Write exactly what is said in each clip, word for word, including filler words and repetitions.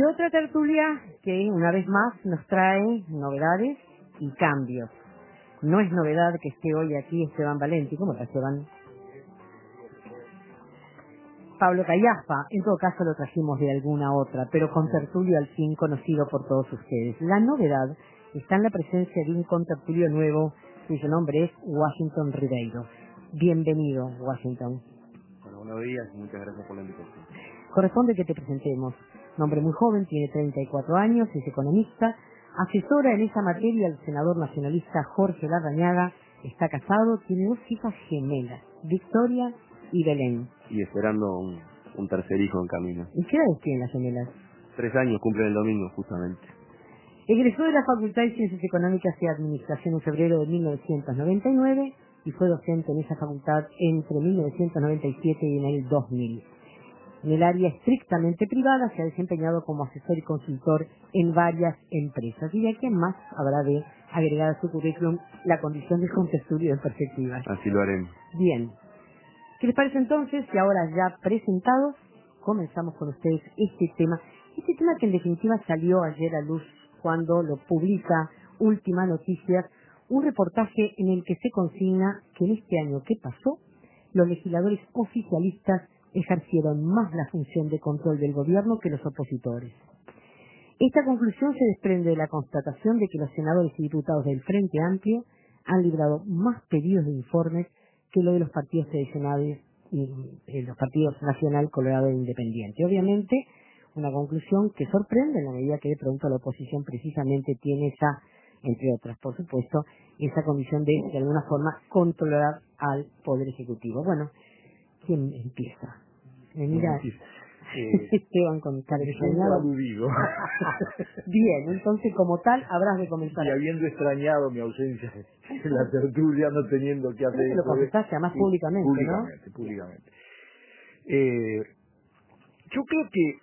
otra tertulia que una vez más nos trae novedades y cambios. No es novedad que esté hoy aquí Esteban Valenti. ¿Cómo está, Esteban? Pablo Callafa, en todo caso lo trajimos de alguna otra, pero con tertulio al fin conocido por todos ustedes. La novedad está en la presencia de un contertulio nuevo, cuyo nombre es Washington Ribeiro. Bienvenido, Washington. Bueno, buenos días y muchas gracias por la invitación. Corresponde que te presentemos. Nombre muy joven, tiene treinta y cuatro años, es economista, asesora en esa materia al senador nacionalista Jorge Larrañaga, está casado, tiene dos hijas gemelas, Victoria y Belén. Y esperando un, un tercer hijo en camino. ¿Y qué edad tienen las gemelas? Tres años cumplen el domingo, justamente. Egresó de la Facultad de Ciencias Económicas y Administración en febrero de mil novecientos noventa y nueve y fue docente en esa facultad entre mil novecientos noventa y siete y en el dos mil. En el área estrictamente privada se ha desempeñado como asesor y consultor en varias empresas. Y de aquí en más habrá de agregar a su currículum la condición de contestudio en perspectiva. Así lo haremos. Bien. ¿Qué les parece entonces? Y ahora ya presentados, comenzamos con ustedes este tema. Este tema que en definitiva salió ayer a luz cuando lo publica Última Noticias, un reportaje en el que se consigna que en este año que pasó, los legisladores oficialistas ejercieron más la función de control del gobierno que los opositores. Esta conclusión se desprende de la constatación de que los senadores y diputados del Frente Amplio han librado más pedidos de informes que lo de los partidos tradicionales y eh, los partidos Nacional, Colorado e Independiente. Obviamente, una conclusión que sorprende en la medida que de pronto la oposición precisamente tiene esa, entre otras, por supuesto, esa condición de, de alguna forma, controlar al Poder Ejecutivo. Bueno, ¿quién empieza? Me mira eh, Esteban con cara extrañado. aludido. Bien, entonces como tal habrás de comenzar. Y habiendo extrañado mi ausencia en la tertulia, no teniendo que hacer Pero lo confesaste además públicamente, públicamente, ¿no? Públicamente, eh, yo creo que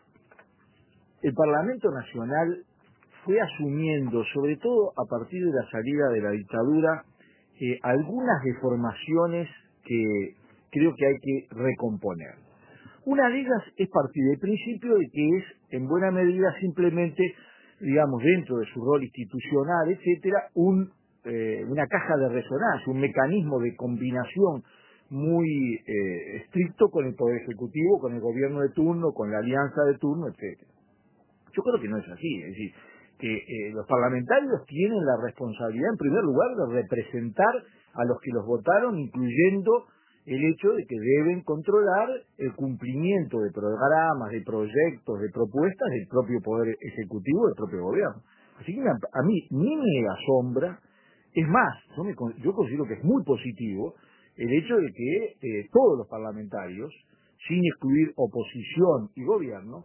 el Parlamento Nacional fue asumiendo, sobre todo a partir de la salida de la dictadura, eh, algunas deformaciones que creo que hay que recomponer. Una de ellas es partir del principio de que es, en buena medida, simplemente, digamos, dentro de su rol institucional, etcétera, un, eh, una caja de resonancia, un mecanismo de combinación muy eh, estricto con el Poder Ejecutivo, con el gobierno de turno, con la alianza de turno, etcétera. Yo creo que no es así, es decir, que eh, los parlamentarios tienen la responsabilidad, en primer lugar, de representar a los que los votaron, incluyendo el hecho de que deben controlar el cumplimiento de programas, de proyectos, de propuestas del propio Poder Ejecutivo, del propio gobierno. Así que a mí ni me asombra, es más, yo, me, yo considero que es muy positivo el hecho de que eh, todos los parlamentarios, sin excluir oposición y gobierno,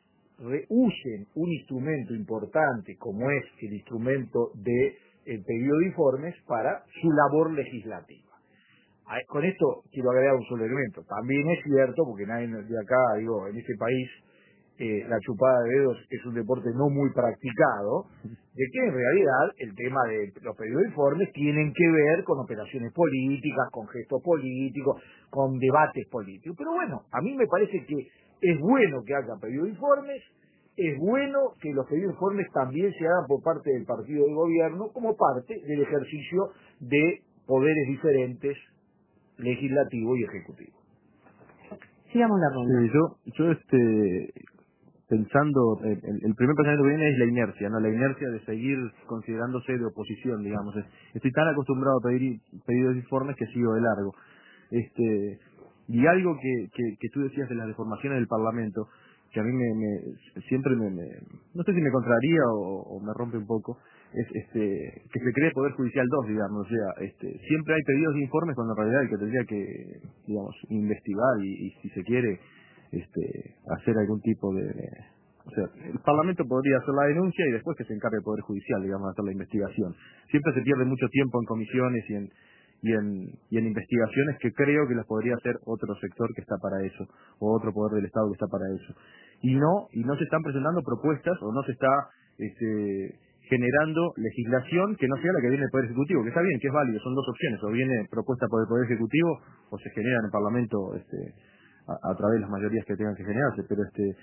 reusen un instrumento importante como es el instrumento del pedido de informes para su labor legislativa. Con esto quiero agregar un solo elemento. También es cierto, porque nadie de acá, digo, en este país, eh, la chupada de dedos es un deporte no muy practicado, de que en realidad el tema de los pedidos de informes tienen que ver con operaciones políticas, con gestos políticos, con debates políticos. Pero bueno, a mí me parece que es bueno que haya pedido de informes, es bueno que los pedidos de informes también se hagan por parte del partido de gobierno como parte del ejercicio de poderes diferentes, legislativo y ejecutivo. Sigamos la ronda. Sí, yo, yo este, pensando, el, el primer pensamiento que viene es la inercia, ¿no? La inercia de seguir considerándose de oposición, digamos. Estoy tan acostumbrado a pedir pedidos de informes que sigo de largo. Este, y algo que, que, que tú decías de las deformaciones del Parlamento, que a mí me, me siempre me, me, no sé si me contraría o, o me rompe un poco, es este que se cree Poder Judicial dos, digamos, o sea, este siempre hay pedidos de informes cuando en realidad el que tendría que, digamos, investigar y, y si se quiere este hacer algún tipo de, o sea, el Parlamento podría hacer la denuncia y después que se encargue el Poder Judicial, digamos, de hacer la investigación. Siempre se pierde mucho tiempo en comisiones y en y en y en investigaciones que creo que las podría hacer otro sector que está para eso, o otro poder del Estado que está para eso. Y no y no se están presentando propuestas o no se está este generando legislación que no sea la que viene del Poder Ejecutivo, que está bien, que es válido, son dos opciones, o viene propuesta por el Poder Ejecutivo o se genera en el Parlamento este a, a través de las mayorías que tengan que generarse, pero este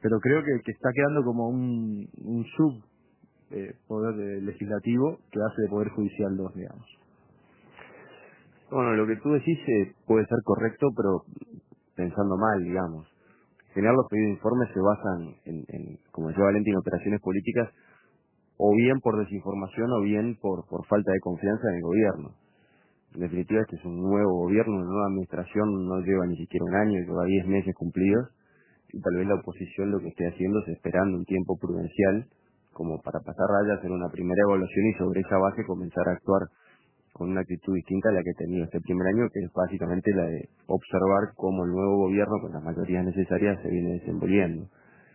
pero creo que, que está quedando como un, un sub eh, poder eh, legislativo que hace de poder judicial dos, digamos. Bueno, lo que tú decís eh, puede ser correcto, pero pensando mal, digamos. En general los pedidos de informes se basan en, en, como decía Valentín, en operaciones políticas, o bien por desinformación o bien por, por falta de confianza en el gobierno. En definitiva, este es un nuevo gobierno, una nueva administración, no lleva ni siquiera un año, lleva diez meses cumplidos, y tal vez la oposición lo que esté haciendo es esperando un tiempo prudencial, como para pasar rayas, hacer una primera evaluación y sobre esa base comenzar a actuar con una actitud distinta a la que he tenido este primer año, que es básicamente la de observar cómo el nuevo gobierno, con las mayorías necesarias, se viene desenvolviendo.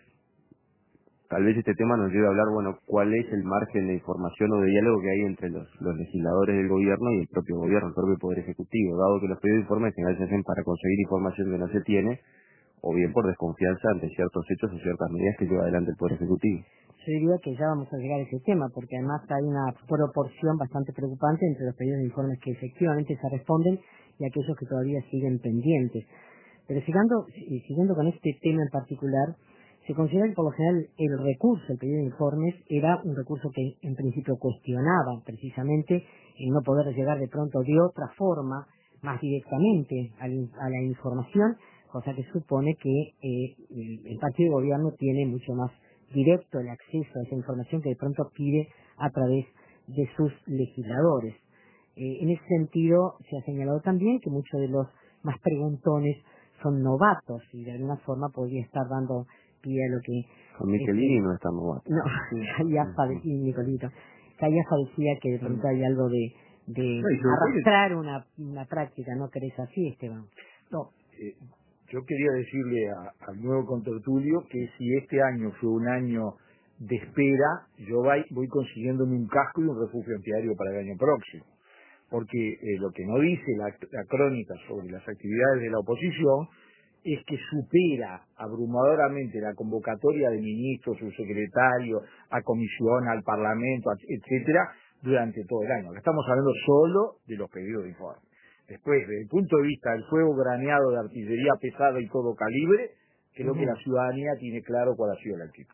Tal vez este tema nos lleve a hablar, bueno, cuál es el margen de información o de diálogo que hay entre los, los legisladores del gobierno y el propio gobierno, el propio Poder Ejecutivo, dado que los pedidos de informes en general se hacen para conseguir información que no se tiene, o bien por desconfianza ante ciertos hechos o ciertas medidas que lleva adelante el Poder Ejecutivo. Yo diría que ya vamos a llegar a ese tema, porque además hay una proporción bastante preocupante entre los pedidos de informes que efectivamente se responden y aquellos que todavía siguen pendientes. Pero siguiendo, siguiendo con este tema en particular, se considera que por lo general el recurso, el pedido de informes, era un recurso que en principio cuestionaba precisamente el no poder llegar de pronto de otra forma, más directamente a la información, cosa que supone que eh, el partido de gobierno tiene mucho más directo el acceso a esa información que de pronto pide a través de sus legisladores. Eh, en ese sentido, se ha señalado también que muchos de los más preguntones son novatos y de alguna forma podría estar dando pie a lo que... Con Michelini este, no está novato. No, Callafa decía, Nicolito, Callafa decía que de pronto hay algo de, de arrastrar una, una práctica, ¿no crees así, Esteban? No, eh, yo quería decirle a, al nuevo contertulio que si este año fue un año de espera, yo voy, voy consiguiéndome un casco y un refugio antiaéreo para el año próximo. Porque eh, lo que no dice la, la crónica sobre las actividades de la oposición es que supera abrumadoramente la convocatoria de ministros, subsecretarios, a comisión, al Parlamento, etcétera, durante todo el año. Estamos hablando solo de los pedidos de informe. Después, desde el punto de vista del fuego graneado de artillería pesada y todo calibre, creo uh-huh. que la ciudadanía tiene claro cuál ha sido la actitud.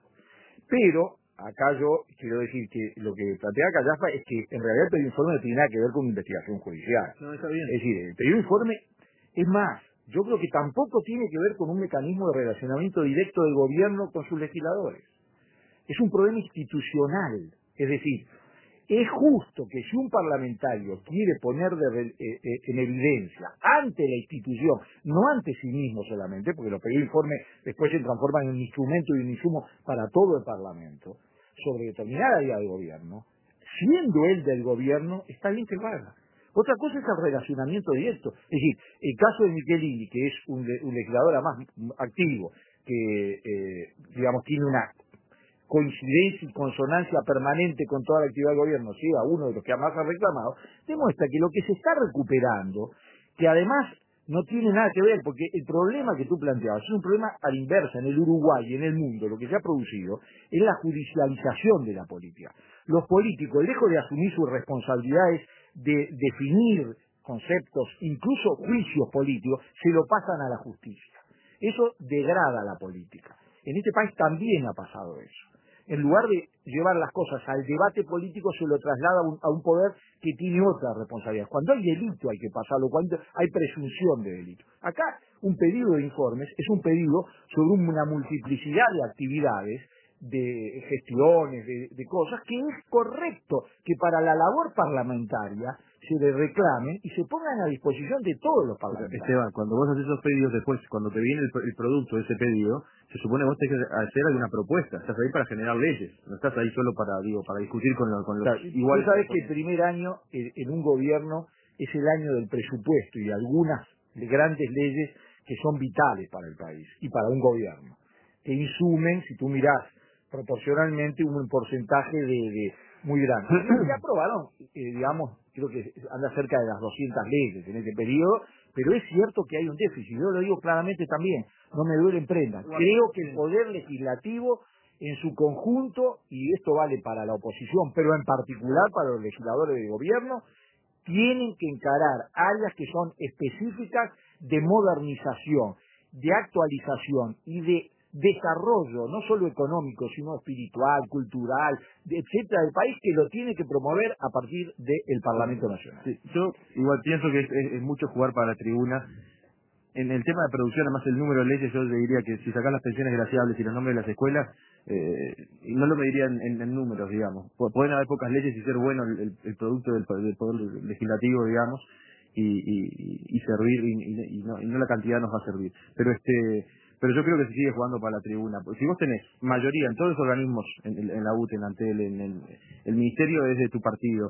Pero, acá yo quiero decir que lo que plantea Callafa es que en realidad el pedido de informe no tiene nada que ver con investigación judicial. No, está bien. Es decir, el pedido de informe, es más, yo creo que tampoco tiene que ver con un mecanismo de relacionamiento directo del gobierno con sus legisladores. Es un problema institucional. Es decir, es justo que si un parlamentario quiere poner de, eh, eh, en evidencia ante la institución, no ante sí mismo solamente, porque los pedidos de informe después se transforman en un instrumento y un insumo para todo el Parlamento, sobre determinada área de gobierno, siendo él del gobierno, está bien que lo haga. Otra cosa es el relacionamiento directo. Es decir, el caso de Michelini, que es un, un legislador además activo, que, eh, digamos, tiene una coincidencia y consonancia permanente con toda la actividad del gobierno, sea uno de los que más ha reclamado, demuestra que lo que se está recuperando, que además no tiene nada que ver, porque el problema que tú planteabas es un problema a la inversa en el Uruguay y en el mundo, lo que se ha producido es la judicialización de la política. Los políticos, lejos de asumir sus responsabilidades de definir conceptos, incluso juicios políticos, se lo pasan a la justicia. Eso degrada la política. En este país también ha pasado eso. En lugar de llevar las cosas al debate político, se lo traslada a un, a un poder que tiene otras responsabilidades. Cuando hay delito hay que pasarlo, cuando hay presunción de delito. Acá un pedido de informes es un pedido sobre una multiplicidad de actividades, de gestiones, de, de cosas, que es correcto que para la labor parlamentaria se le reclamen y se pongan a disposición de todos los parlamentarios. Esteban, cuando vos haces esos pedidos después, cuando te viene el, el producto de ese pedido, se supone vos tenés que hacer alguna propuesta, estás ahí para generar leyes, no estás ahí solo para, digo, para discutir con, lo, con los claro, iguales. Tú sabes que el primer año en, en un gobierno es el año del presupuesto y de algunas de grandes leyes que son vitales para el país y para un gobierno, que insumen, si tú mirás proporcionalmente, un porcentaje de, de muy grande. Ya aprobaron, eh, digamos, creo que anda cerca de las doscientas leyes en este periodo, pero es cierto que hay un déficit. Yo lo digo claramente también, no me duele en prenda. Creo que el poder legislativo en su conjunto, y esto vale para la oposición, pero en particular para los legisladores de gobierno, tienen que encarar áreas que son específicas de modernización, de actualización y de desarrollo, no solo económico, sino espiritual, cultural, etcétera, del país, que lo tiene que promover a partir del Parlamento Nacional. Sí, yo igual pienso que es, es, es mucho jugar para la tribuna. En el tema de producción, además el número de leyes, yo le diría que si sacas las pensiones graciables y los nombres de las escuelas, eh, no lo mediría en, en, en números, digamos. Pu- Pueden haber pocas leyes y ser bueno el, el, el producto del, po- del poder legislativo, digamos, y, y, y servir, y, y, y no, y no la cantidad nos va a servir. Pero este pero yo creo que se sigue jugando para la tribuna. Porque si vos tenés mayoría en todos los organismos, en, en, en la U T E, en Antel, en el, el ministerio es de tu partido,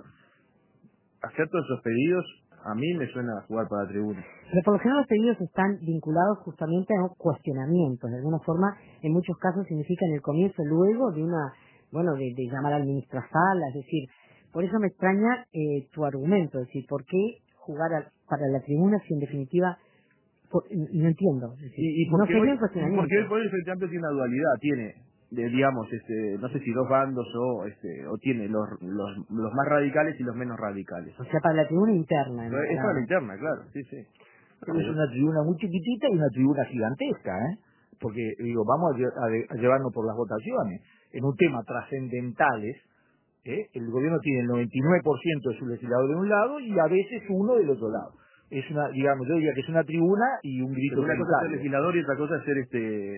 hacer todos esos pedidos, a mí me suena a jugar para la tribuna. Pero por lo general los pedidos están vinculados justamente a cuestionamientos. De alguna forma, en muchos casos significan el comienzo luego de una, bueno, de, de llamar al ministro a sala. Es decir, por eso me extraña eh, tu argumento. Es decir, ¿por qué jugar a, para la tribuna si en definitiva, por, no entiendo? Es decir, Y, y no porque, sería hoy, un cuestionamiento. porque hoy por hoy el Frente Amplio tiene una dualidad, tiene, de, digamos, este, no sé si dos bandos o este, o tiene los, los, los más radicales y los menos radicales. O sea, para la tribuna interna. Pero es para la interna, claro, sí, sí. Pero es una tribuna muy chiquitita y una tribuna gigantesca, ¿eh? Porque, digo, vamos a, lle- a de- a llevarnos por las votaciones. En un tema trascendentales, ¿eh? El gobierno tiene el noventa y nueve por ciento de su legislador de un lado y a veces uno del otro lado. Es una, digamos, yo diría que es una tribuna y un grito Pero una cosa es ser sanitario. legislador y otra cosa es ser este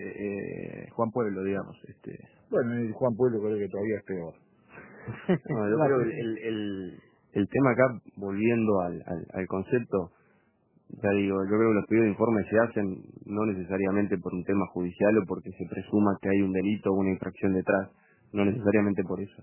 eh, Juan Pueblo, digamos. este Bueno, el Juan Pueblo creo que todavía es peor. No, yo creo que el, el, el, el tema acá, volviendo al, al, al concepto, ya digo, yo creo que los pedidos de informe se hacen no necesariamente por un tema judicial o porque se presuma que hay un delito o una infracción detrás, no necesariamente por eso.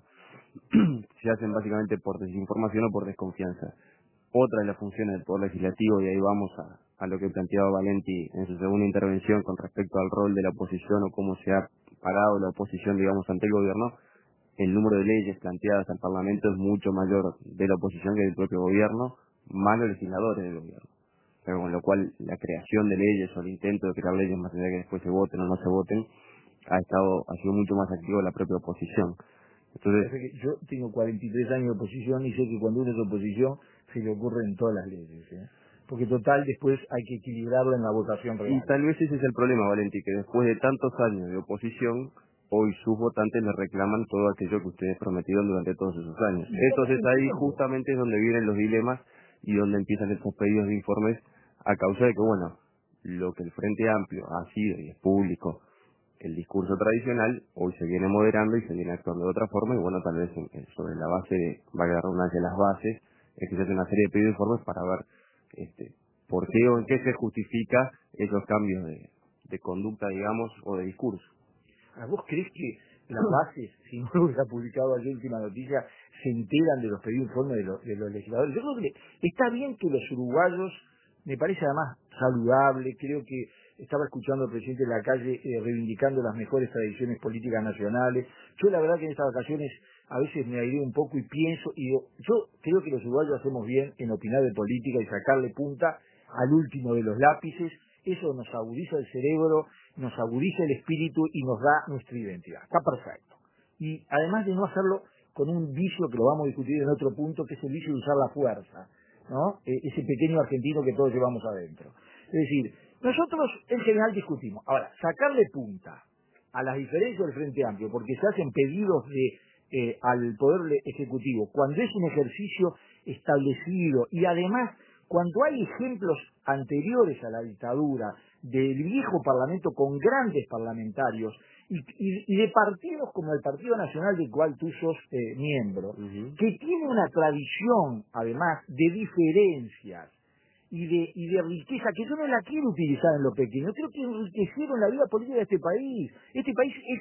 Se hacen básicamente por desinformación o por desconfianza. Otra de las funciones del Poder Legislativo, y ahí vamos a, a lo que planteaba Valenti en su segunda intervención con respecto al rol de la oposición o cómo se ha parado la oposición, digamos, ante el gobierno. El número de leyes planteadas al Parlamento es mucho mayor de la oposición que del propio gobierno, más los legisladores del gobierno. Pero con lo cual la creación de leyes o el intento de crear leyes, más allá de que después se voten o no se voten, ha estado ha sido mucho más activo la propia oposición. Entonces, Parece que yo tengo cuarenta y tres años de oposición y sé que cuando uno es oposición se le ocurren todas las leyes, ¿eh? Porque total después hay que equilibrarlo en la votación y real. tal vez ese es el problema, Valenti, que después de tantos años de oposición, hoy sus votantes le reclaman todo aquello que ustedes prometieron durante todos esos años. Entonces ahí justamente es donde vienen los dilemas y donde empiezan estos pedidos de informes a causa de que, bueno, lo que el Frente Amplio ha sido y es público, el discurso tradicional, hoy se viene moderando y se viene actuando de otra forma y bueno, tal vez en- en- sobre la base de, valga la redundancia, las bases, es que se hace una serie de pedidos de informes para ver este por qué o en qué se justifica esos cambios de, de conducta, digamos, o de discurso. ¿A vos crees que las bases, si no lo hubiera publicado ayer última noticia, se enteran de los pedidos de informe de los, de los legisladores? Yo creo que está bien que los uruguayos, me parece además saludable, creo que estaba escuchando al presidente de la calle eh, reivindicando las mejores tradiciones políticas nacionales. Yo la verdad que en estas vacaciones a veces me aireo un poco y pienso, y digo, yo creo que los uruguayos hacemos bien en opinar de política y sacarle punta al último de los lápices. Eso nos agudiza el cerebro, nos agudiza el espíritu y nos da nuestra identidad. Está perfecto. Y además de no hacerlo con un vicio que lo vamos a discutir en otro punto, que es el vicio de usar la fuerza, ¿no? E- ese pequeño argentino que todos llevamos adentro. Es decir, nosotros en general discutimos. Ahora, sacarle punta a las diferencias del Frente Amplio, porque se hacen pedidos de eh, al Poder Le- Ejecutivo, cuando es un ejercicio establecido y además cuando hay ejemplos anteriores a la dictadura del viejo Parlamento con grandes parlamentarios y, y- y de partidos como el Partido Nacional del cual tú sos eh, miembro, Uh-huh. que tiene una tradición además de diferencias y de, y de riqueza, que yo no la quiero utilizar en lo pequeño, creo que enriquecieron la vida política de este país. Este país es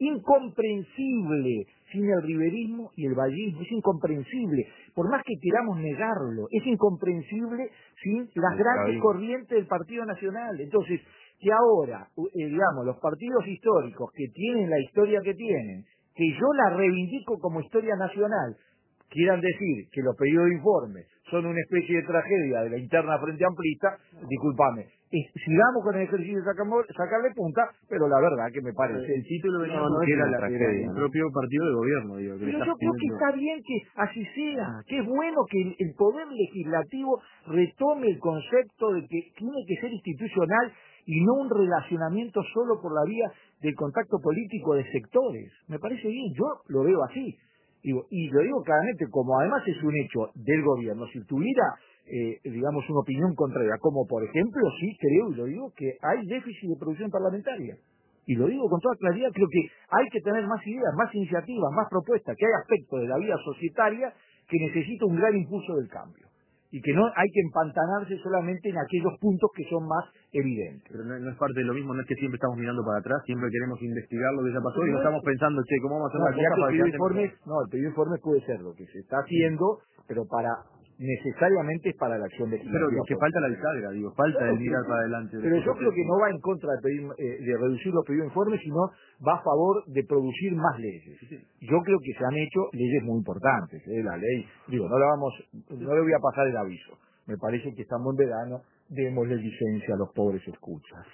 incomprensible sin el riverismo y el vallismo, es incomprensible, por más que queramos negarlo, es incomprensible sin las grandes corrientes del Partido Nacional. Entonces, que ahora, eh, digamos, los partidos históricos que tienen la historia que tienen, que yo la reivindico como historia nacional, quieran decir que los pedidos de informe son una especie de tragedia de la interna frente amplista, discúlpame, sigamos con el ejercicio de sacamos, sacarle punta, pero la verdad que me parece... El título venía no, no porque es era, una la, tragedia, era el ¿no? propio partido de gobierno, digo. Que Pero le yo está creo que pidiendo... está bien que así sea, que es bueno que el, el poder legislativo retome el concepto de que tiene que ser institucional y no un relacionamiento solo por la vía del contacto político de sectores. Me parece bien, yo lo veo así. Digo, y lo digo claramente, como además es un hecho del gobierno, si tuviera, eh, digamos, una opinión contraria, como por ejemplo, sí creo, y lo digo, que hay déficit de producción parlamentaria. Y lo digo con toda claridad, creo que hay que tener más ideas, más iniciativas, más propuestas, que hay aspectos de la vida societaria que necesita un gran impulso del cambio. Y que no hay que empantanarse solamente en aquellos puntos que son más evidentes. Pero no, no es parte de lo mismo, no es que siempre estamos mirando para atrás, siempre queremos investigar lo que ya pasó y no No es- estamos pensando, che, ¿cómo vamos a hacer No, la ya cosa que el para que pedido de ande informes, mejor? no, el pedido de informes puede ser lo que se está haciendo, pero para necesariamente es para la acción Pero legislativa. es que falta la bisagra, digo, falta Claro, el mirar pero, para adelante. pero yo creo que no va en contra de, pedir, eh, de reducir los pedidos de informes, sino va a favor de producir más leyes. Yo creo que se han hecho leyes muy importantes, ¿eh? La ley, digo, no la vamos, no le voy a pasar el aviso. Me parece que estamos en verano, démosle licencia a los pobres escuchas.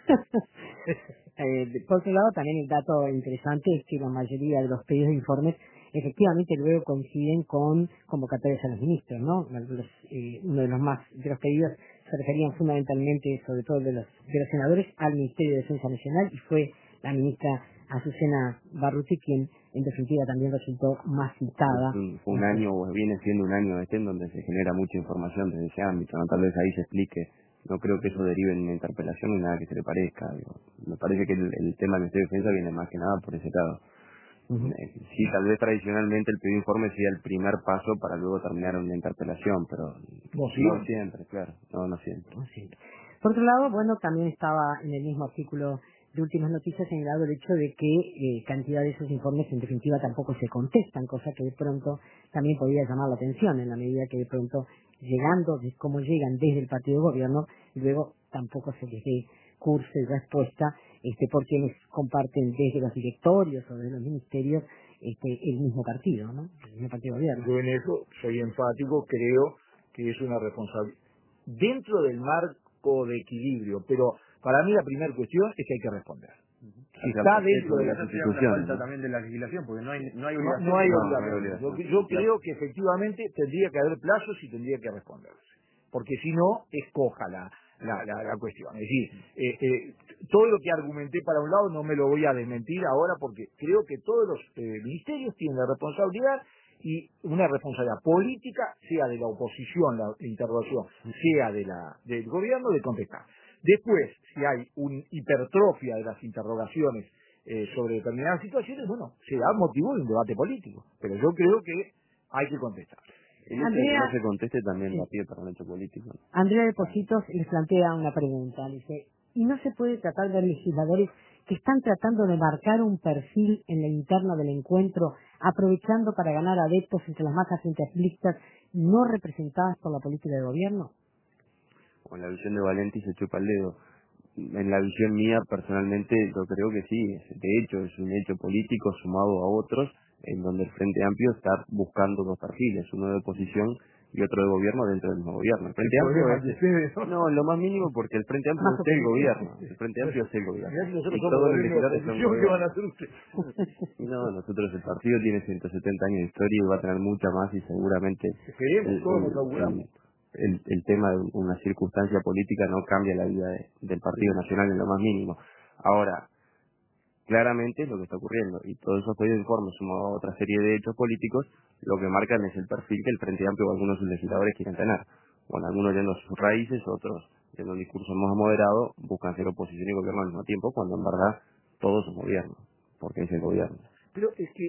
Eh, por otro lado, también el dato interesante es que la mayoría de los pedidos de informes efectivamente luego coinciden con convocatorias a los ministros, ¿no? Los, eh, uno de los más de los pedidos se referían fundamentalmente, sobre todo de los, de los senadores, al Ministerio de Defensa Nacional, y fue la ministra Azucena Barruti quien en definitiva también resultó más citada. Fue un, fue un año, o viene siendo un año este en donde se genera mucha información desde ese ámbito, ¿no? Tal vez ahí se explique. No creo que eso derive en una interpelación ni nada que se le parezca. Digo. Me parece que el, el tema del Ministerio de Defensa viene más que nada por ese lado. Uh-huh. Eh, Sí, tal vez tradicionalmente el pedido de informe sea el primer paso para luego terminar en una interpelación, pero No, sí. no siempre, claro, no, no siempre. No siempre. Por otro lado, bueno, también estaba en el mismo artículo de Últimas Noticias señalado el hecho de que eh, cantidad de esos informes en definitiva tampoco se contestan, cosa que de pronto también podría llamar la atención en la medida que de pronto llegando, de cómo llegan desde el partido de gobierno, luego tampoco se les dé curso y respuesta este, por quienes comparten desde los directorios o desde los ministerios este, el mismo partido, ¿no? El mismo partido de gobierno. Yo en eso soy enfático, creo que es una responsabilidad dentro del marco de equilibrio, pero para mí la primera cuestión es que hay que responder. Si está dentro de la las instituciones, instituciones, falta también de la legislación, porque no hay, no hay no, obligación. no hay no, obligación. no hay Yo, obligación. yo creo que efectivamente tendría que haber plazos y tendría que responderse, porque si no, es coja la, la, la, la cuestión. Es decir, eh, eh, todo lo que argumenté para un lado no me lo voy a desmentir ahora, porque creo que todos los eh, ministerios tienen la responsabilidad y una responsabilidad política, sea de la oposición, la interrogación, sea de la del gobierno, de contestar. Después, si hay una hipertrofia de las interrogaciones eh, sobre determinadas situaciones, bueno, será motivo de un debate político, pero yo creo que hay que contestar. El hecho de que no se conteste también sí. da pie para un hecho político. Andrea de Positos les plantea una pregunta, dice, ¿y no se puede tratar de legisladores que están tratando de marcar un perfil en la interna del encuentro, aprovechando para ganar adeptos entre las masas interplistas no representadas por la política de gobierno? O en la visión de Valenti se chupa el dedo. En la visión mía, personalmente, yo creo que sí. Es, de hecho, es un hecho político sumado a otros, en donde el Frente Amplio está buscando dos perfiles, uno de oposición y otro de gobierno dentro del mismo gobierno. El Frente El Amplio problema es... de ustedes, ¿no? No, en lo más mínimo, porque el Frente Amplio Más es el oposición. gobierno. El Frente Amplio es el gobierno. Mirá si nosotros Y somos todos los gobierno de legisladores son oposición, ¿qué van a gobierno. hacer ustedes? Y no, nosotros, el partido tiene ciento setenta años de historia y va a tener mucha más y seguramente... Esperemos, el- todos nos el- auguramos. el- el, el tema de una circunstancia política no cambia la vida de- del Partido Nacional en lo más mínimo. Ahora, claramente es lo que está ocurriendo, y todos esos pedidos de informes sumados a otra serie de hechos políticos, lo que marcan es el perfil que el Frente Amplio o algunos de sus legisladores quieren tener. Bueno, algunos yendo a sus raíces, otros yendo a un discurso más moderado, buscan ser oposición y gobierno al mismo tiempo, cuando en verdad todos son gobierno, porque es el gobierno. Pero es que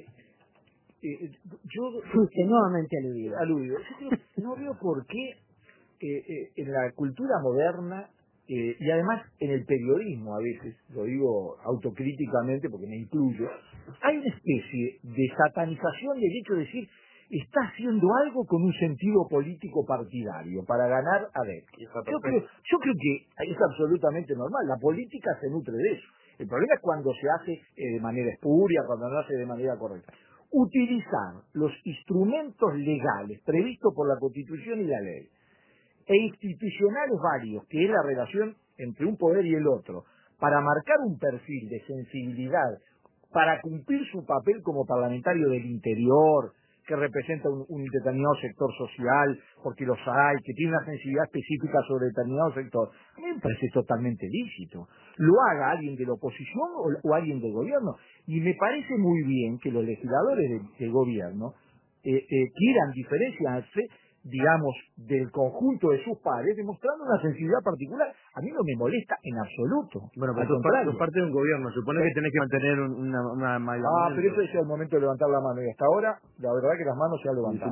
eh, yo... Fuiste nuevamente aludido. aludido. Yo creo que no veo por qué eh, eh, en la cultura moderna eh, y además en el periodismo a veces, lo digo autocríticamente porque me incluyo, hay una especie de satanización del hecho de decir está haciendo algo con un sentido político partidario para ganar adeptos. Yo creo, yo creo que es absolutamente normal, la política se nutre de eso. El problema es cuando se hace eh, de manera espuria, cuando no se hace de manera correcta. utilizar los instrumentos legales previstos por la Constitución y la ley e institucionales varios, que es la relación entre un poder y el otro, para marcar un perfil de sensibilidad, para cumplir su papel como parlamentario del interior, que representa un, un determinado sector social, porque los hay, que tiene una sensibilidad específica sobre determinado sector, a mí me parece totalmente lícito. Lo haga alguien de la oposición o, o alguien del gobierno. Y me parece muy bien que los legisladores del de gobierno eh, eh, quieran diferenciarse, digamos, del conjunto de sus pares, demostrando una sensibilidad particular. A mí no me molesta en absoluto. Bueno, Al pero contrario. sos parte de un gobierno, supone que tenés que mantener un, una, una Ah, pero eso es el momento de levantar la mano. Y hasta ahora, la verdad que las manos se han levantado.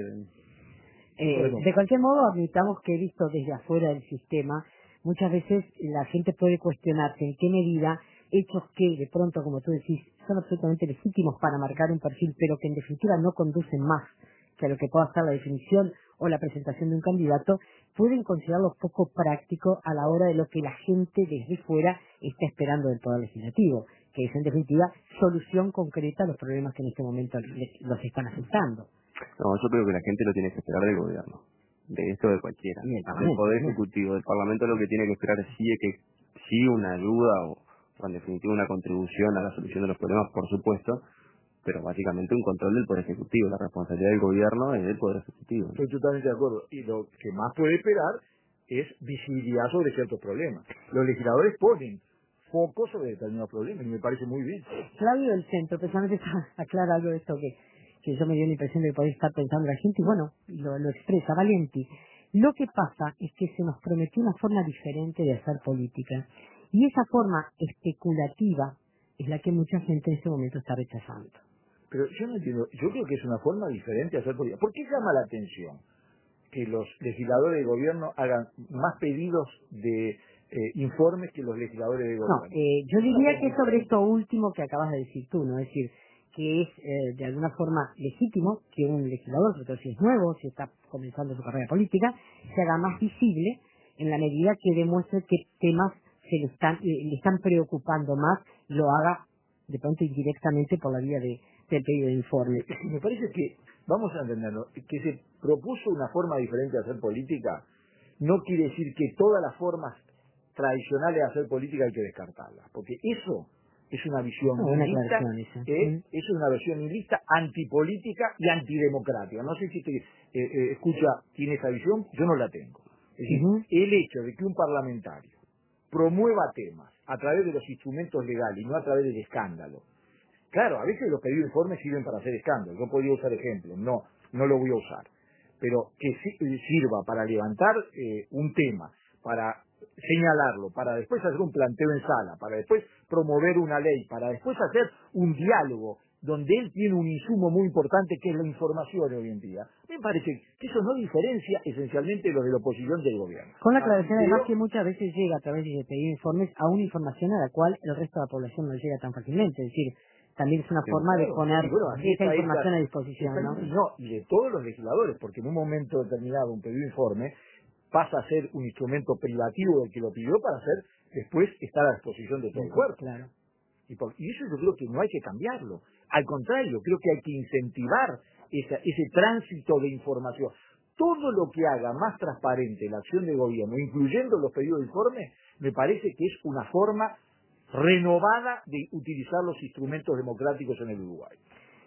Eh, Bueno. de cualquier modo, admitamos que visto desde afuera del sistema, muchas veces la gente puede cuestionarse en qué medida hechos que de pronto, como tú decís, son absolutamente legítimos para marcar un perfil, pero que en definitiva no conducen más que a lo que pueda ser la definición o la presentación de un candidato, pueden considerarlo poco práctico a la hora de lo que la gente desde fuera está esperando del Poder Legislativo, que es en definitiva solución concreta a los problemas que en este momento les- los están afectando. No, yo creo que la gente lo tiene que esperar del gobierno, de esto o de cualquiera. Y el Del Parlamento, Poder también. Ejecutivo, del Parlamento lo que tiene que esperar sí es que sí una ayuda o, o en definitiva una contribución a la solución de los problemas, por supuesto, pero básicamente un control del Poder Ejecutivo. La responsabilidad del gobierno es del Poder Ejecutivo, ¿no? Estoy totalmente de acuerdo. Y lo que más puede esperar es visibilidad sobre ciertos problemas. Los legisladores ponen foco sobre determinados problemas y me parece muy bien. Flavio del Centro, precisamente aclara algo de esto que, que yo me dio la impresión de que podía estar pensando la gente, y bueno, lo, lo expresa Valenti. Lo que pasa es que se nos prometió una forma diferente de hacer política, y esa forma especulativa es la que mucha gente en este momento está rechazando. Pero yo no entiendo, yo creo que es una forma diferente de hacer política. ¿Por qué llama la atención que los legisladores de gobierno hagan más pedidos de eh, informes que los legisladores de No, gobierno? eh, yo diría que es sobre esto último que acabas de decir tú, ¿no? Es decir, que es eh, de alguna forma legítimo que un legislador, sobre todo si es nuevo, si está comenzando su carrera política, se haga más visible en la medida que demuestre qué temas se le están, eh, le están preocupando más, lo haga de pronto indirectamente por la vía de, del pedido de informe. Me parece que, vamos a entenderlo, que se propuso una forma diferente de hacer política, no quiere decir que todas las formas tradicionales de hacer política hay que descartarlas, porque eso es una visión Ah, buena nihilista, aclaración esa. eh, Mm. eso es una visión nihilista, antipolítica y antidemocrática. No sé si te eh, eh, escucha, tiene esa visión, yo no la tengo. Es decir, Ujú. el hecho de que un parlamentario promueva temas a través de los instrumentos legales y no a través del escándalo. Claro, a veces los pedidos de informes sirven para hacer escándalo. Yo podría usar ejemplos, no, no lo voy a usar. Pero que si- sirva para levantar eh, un tema, para señalarlo, para después hacer un planteo en sala, para después promover una ley, para después hacer un diálogo donde él tiene un insumo muy importante que es la información hoy en día. Me parece que eso no diferencia esencialmente lo de la oposición del gobierno. Con la Ah, aclaración además creo- que muchas veces llega a través de pedir informes a una información a la cual el resto de la población no llega tan fácilmente. Es decir, también es una Sí, forma de Claro, poner y bueno, aquí esa está información esta- a disposición, esta- ¿no? y no, y de todos los legisladores, porque en un momento determinado un pedido de informe pasa a ser un instrumento privativo del que lo pidió para hacer después estar a disposición de todo el cuerpo. Claro. Y, por- y eso yo creo que no hay que cambiarlo. Al contrario, creo que hay que incentivar esa- ese tránsito de información. Todo lo que haga más transparente la acción de gobierno, incluyendo los pedidos de informe, me parece que es una forma renovada de utilizar los instrumentos democráticos en el Uruguay.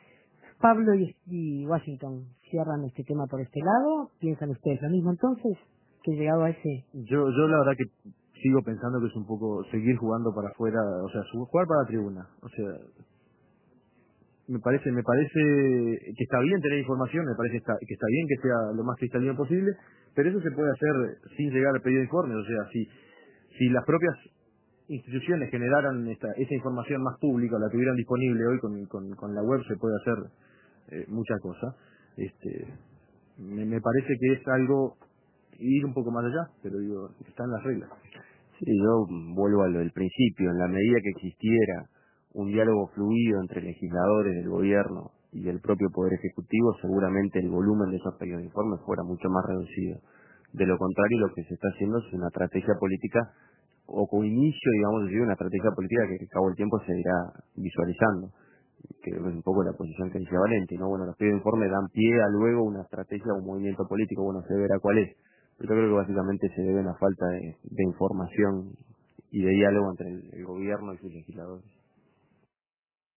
Pablo y, y Washington cierran este tema por este lado. ¿Piensan ustedes lo mismo entonces? Que llegado a ese... Yo, yo la verdad que sigo pensando que es un poco seguir jugando para afuera, o sea, su- jugar para la tribuna. O sea, me parece, me parece que está bien tener información, me parece que está, que está bien que sea lo más cristalino posible, pero eso se puede hacer sin llegar al pedido de informes. O sea, si, si las propias instituciones generaran esta, esa información más pública, la tuvieran disponible hoy con, con, con la web, se puede hacer eh, muchas cosas. Este, me, me parece que es algo ir un poco más allá, pero digo, está en las reglas. Sí, yo vuelvo a lo del principio. En la medida que existiera un diálogo fluido entre legisladores del gobierno y el propio Poder Ejecutivo, seguramente el volumen de esos pedidos de informes fuera mucho más reducido. De lo contrario, lo que se está haciendo es una estrategia política, o con inicio, digamos, de una estrategia política que al cabo del tiempo se irá visualizando. que es un poco la posición que decía Valenti, ¿no? Bueno, los pedidos de informe dan pie a luego una estrategia o un movimiento político, bueno, se verá cuál es. Pero yo creo que básicamente se debe a una falta de, de información y de diálogo entre el, el gobierno y sus legisladores.